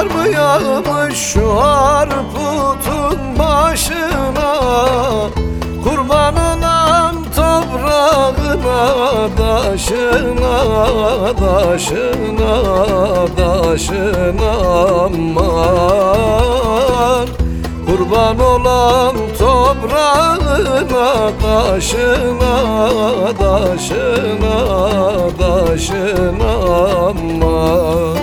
Kar mı yağmış şu arputun başına, kurban olan toprağına, daşına, daşına, daşına aman. Kurban olan toprağına, daşına, daşına, daşına aman.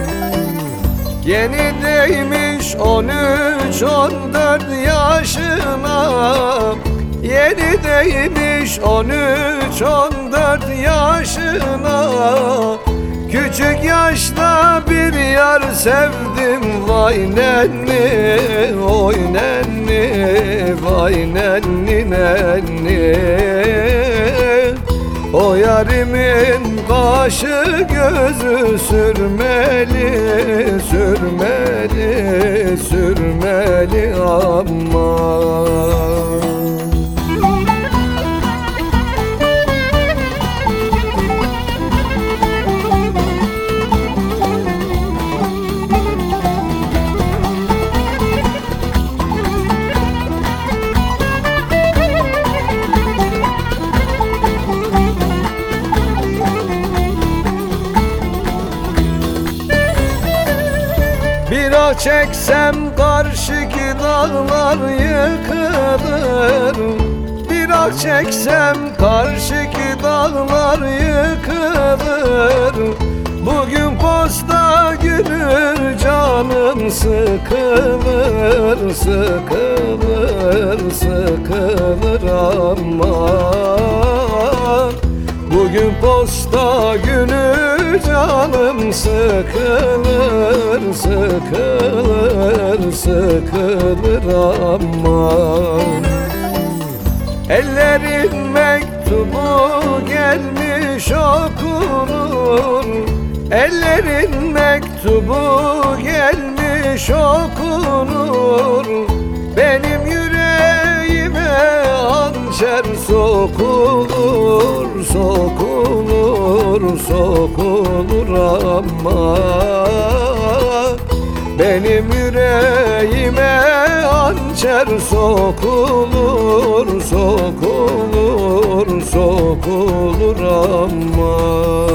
Yeni değmiş 13-14 yaşına, yeni değmiş 13-14 yaşına. Küçük yaşta bir yar sevdim, vay nenni, oy nenni, vay nenni nenni. O yarimin kaşı gözü sürmeli, sürmeli, sürmeli aman. Bir ah çeksem karşıki dağlar yıkılır, bir ah çeksem karşıki dağlar yıkılır. Bugün posta günü canım sıkılır, sıkılır, sıkılır aman. Bugün posta günü canım sıkılır, sıkılır, sıkılır aman. Ellerin mektubu gelmiş okunur, ellerin mektubu gelmiş okunur. Benim yüreğime hançer sokulur, sokulur, sokulur ama. Benim yüreğime hançer sokulur, sokulur, sokulur ama.